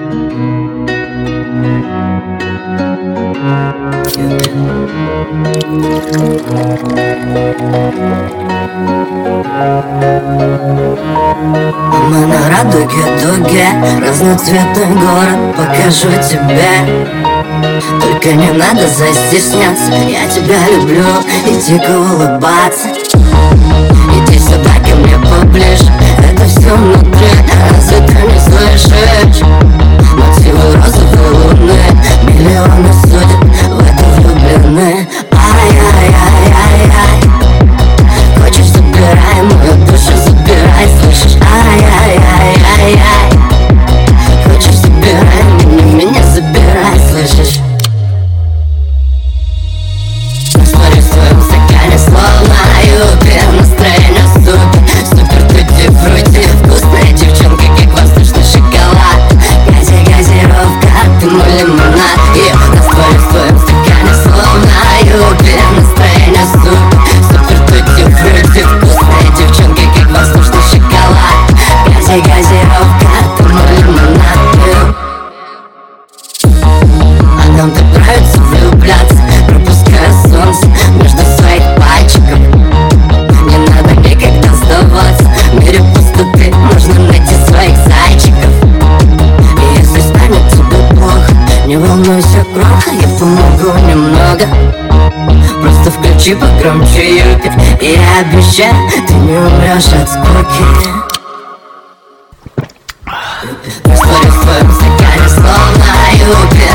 Мы на радуге-дуге, разноцветный город покажу тебе. Только не надо застесняться, я тебя люблю и дико улыбаться. Иди сюда ко мне поближе, это все внутри, разве ты не слышишь? Мотивы розовой луны, миллионы судят в это влюблены. Ай-яй-яй-яй-яй, хочешь, забирай мою душу, забирай, слышишь? Ай-яй-яй-яй-яй, хочешь, забирай меня, забирай, слышишь? Растворюсь в своем стакане, словно юпи, настроение супер, супер тути-фрути, вкусная девчонка, как воздушный шоколад. Газировка, ты мой лимонад. Растворюсь в своем стакане, словно юпи, настроение супер, супер тути-фрути, вкусная девчонка, как воздушный шоколад. Газировка, ты мой лимонад. А нам так нравится влюбляться, пропуская солнце между своих пальчиков. Не надо никогда сдаваться, в мире пустоты можно найти своих зайчиков. И если станет тебе плохо, не волнуйся, кроха, я помогу немного. Просто включи погромче юпи, и я обещаю, ты не умрешь от скуки. Растворюсь в твоем стакане, словно юпи,